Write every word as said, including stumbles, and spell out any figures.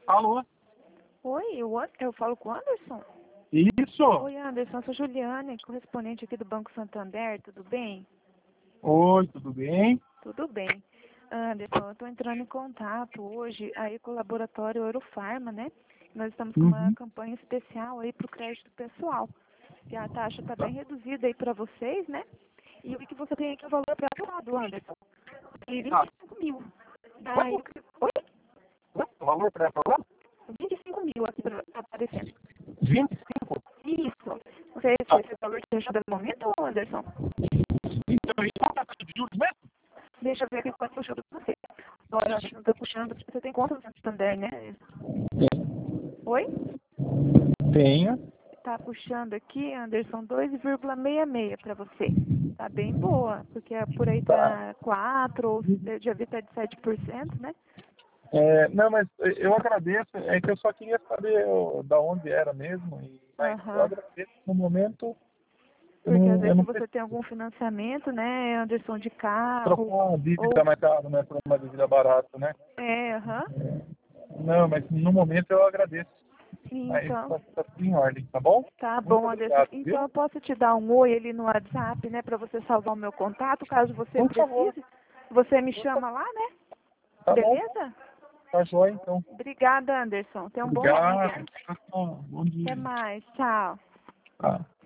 Alô? Oi, eu, eu falo com o Anderson? Isso. Oi, Anderson, eu sou Juliane, correspondente aqui do Banco Santander, tudo bem? Oi, tudo bem? Tudo bem. Anderson, eu estou entrando em contato hoje aí com o laboratório Eurofarma, né? Nós estamos com uma Uhum. campanha especial aí para o crédito pessoal. E a taxa está Tá. bem reduzida aí para vocês, né? E o que você tem aqui é o valor pré-aprovado, Anderson. E Tá. vinte e cinco mil. Daí, Quanto? o que- oi? Quanto? O valor pré-aprovado? vinte e cinco mil aqui tá aparecendo. vinte e cinco. Isso. Não sei se Tá. esse valor te ajuda no momento, Anderson. Então, isso é a taxa de juros mesmo? Deixa eu ver aqui quanto eu juro pra você. Olha, acho que não tô puxando. Você tem conta no Santander, né? Oi? Tenho. Tá puxando aqui, Anderson, dois vírgula sessenta e seis para você. Tá bem boa, porque por aí Tá. tá quatro ou já vi tá de sete por cento, né? É, não, mas eu agradeço. É que eu só queria saber ó, da onde era mesmo. E, mas eu Aham. agradeço. No momento, eu Porque às não, eu vezes se não você preciso tem algum financiamento, né, Anderson, de carro, trocar uma dívida ou... mais cara, né? Por uma dívida barata, né? É, aham. Não, mas no momento eu agradeço. Mas Então, tá, tá tudo em ordem, tá bom? tá Muito bom, Anderson. obrigado, Então viu? eu posso te dar um oi ali no WhatsApp, né, para você salvar o meu contato, caso você Por favor. precise. Você me Por favor. chama lá, né? Tá bom? Beleza? Tá joia, então. Obrigada, Anderson. Tenha um bom Obrigado. dia. Tchau, tchau. Bom dia. Até mais. Tchau. Tá.